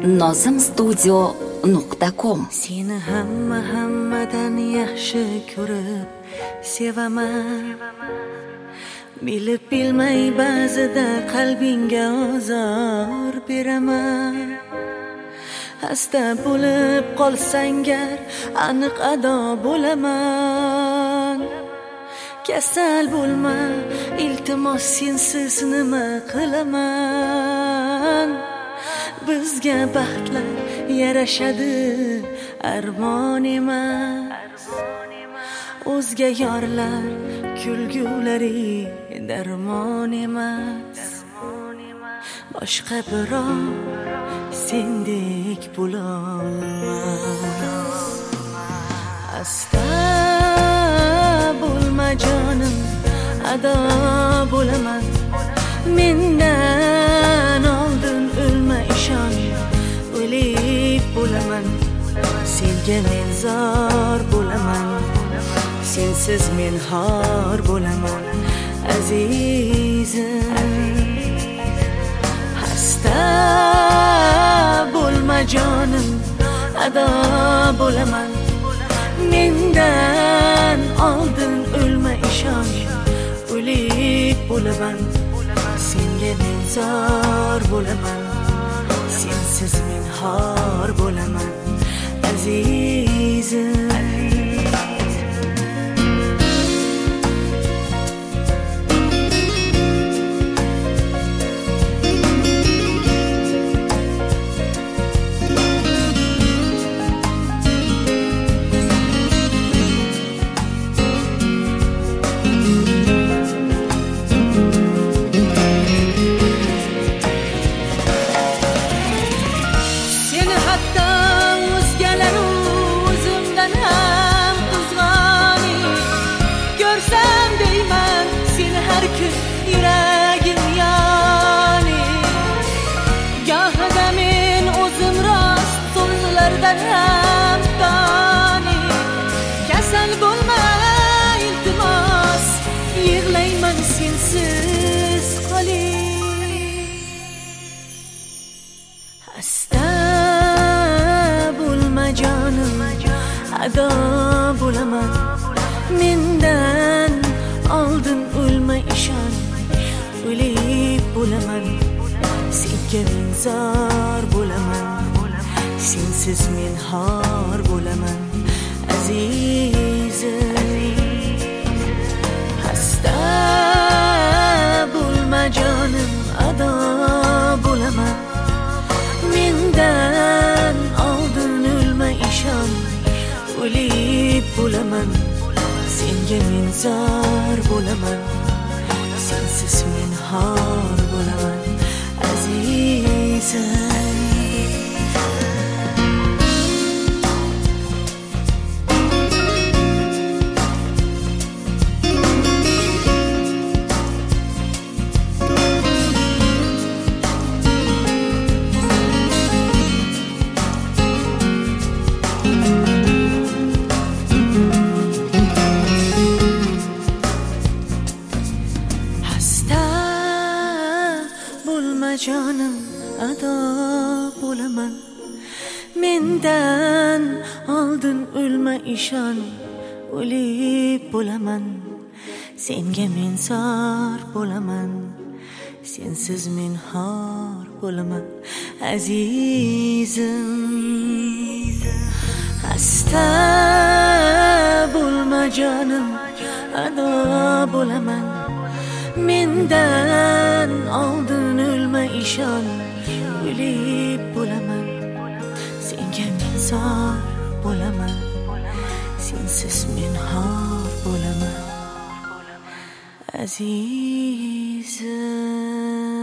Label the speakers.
Speaker 1: nozimstudio.com.
Speaker 2: Seni hammadan yaxshi ko'rib sevaman. Bilib bilmay ba'zida qalbingga ozor beraman. Hasta bo'lib qolsang gar aniq ado bo'laman. Kasal bo'lma, iltimos sensiz nima qilaman. Bizga baxtlar yarashadi, armon emas. O'zga yorlar kulgulari darmon emas. Boshqa birov sendek bo'lolmas. Asta bo'lma jonim, ado bo'laman. Mendan oldin o'lma ishon, o'lik bo'laman. Senga men zor bo'laman, sensiz men xor bo'laman azizim. Hasta bo'lma jonim, ado bo'laman. Mendan oldin o'lma ishon, o'lik bo'laman. Senga men zor bo'laman, sensiz men xor bo'laman azizim. Yuragim yani gahida men o'zim rost so'zlardan ham tani. Kasal bo'lma iltimos, yig'layman sensiz qolib. Hasta bo'lma jonim, ado bo'laman. Mendan oldin o'lma ishon, o'lik bo'laman. Senga men zor bo'laman, sensiz men xor bo'laman azizim. Hasta bo'lma jonim, ado bo'laman. Mendan oldin o'lma ishon, o'lik bo'laman. Senga men zor bo'laman, sensiz men xor bo'laman azizim. Jonim, ado bo'laman. Mendan oldin o'lma ishon, o'lik bo'laman. Senga men zor bo'laman, sensiz men xor bo'laman azizim. Hasta bo'lma jonim, ado bo'laman. Mendan oldin o'lma ishon, o'lik bo'laman. Senga men zor bo'laman, sensiz men xor bo'laman azizim.